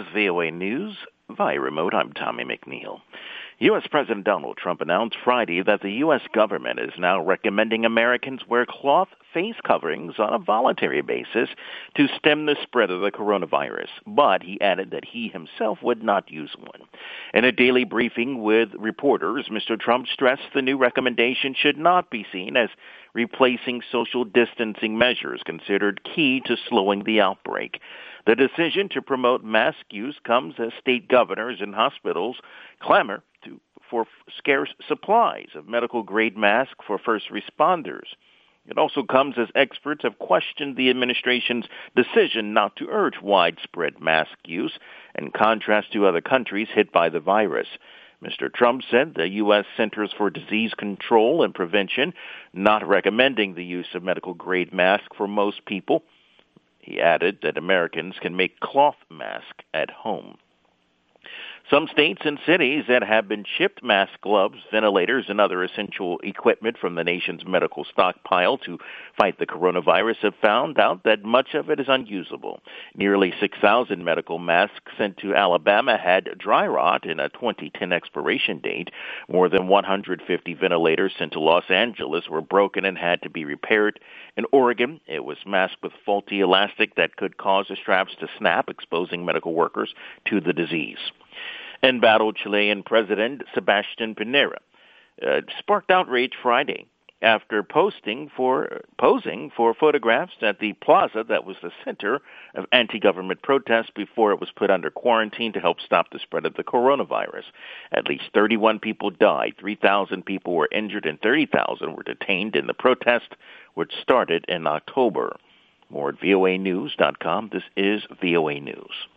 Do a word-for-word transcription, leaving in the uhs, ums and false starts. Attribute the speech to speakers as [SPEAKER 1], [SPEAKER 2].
[SPEAKER 1] is V O A News. Via remote, I'm Tommy McNeil. U S. President Donald Trump announced Friday that the U S government is now recommending Americans wear cloth face coverings on a voluntary basis to stem the spread of the coronavirus. But he added that he himself would not use one. In a daily briefing with reporters, Mister Trump stressed the new recommendation should not be seen as replacing social distancing measures considered key to slowing the outbreak. The decision to promote mask use comes as state governors and hospitals clamor to, for scarce supplies of medical-grade masks for first responders. It also comes as experts have questioned the administration's decision not to urge widespread mask use, in contrast to other countries hit by the virus. Mister Trump said the U S. Centers for Disease Control and Prevention not recommending the use of medical-grade masks for most people. He added that Americans can make cloth masks at home. Some states and cities that have been shipped mask, gloves, ventilators, and other essential equipment from the nation's medical stockpile to fight the coronavirus have found out that much of it is unusable. Nearly six thousand medical masks sent to Alabama had dry rot in a twenty ten expiration date. More than one hundred fifty ventilators sent to Los Angeles were broken and had to be repaired. In Oregon, it was masked with faulty elastic that could cause the straps to snap, exposing medical workers to the disease. Embattled Chilean President Sebastián Piñera uh, sparked outrage Friday after posting for posing for photographs at the plaza that was the center of anti-government protests before it was put under quarantine to help stop the spread of the coronavirus. At least thirty-one people died, three thousand people were injured, and thirty thousand were detained in the protest, which started in October. More at V O A news dot com. This is V O A News.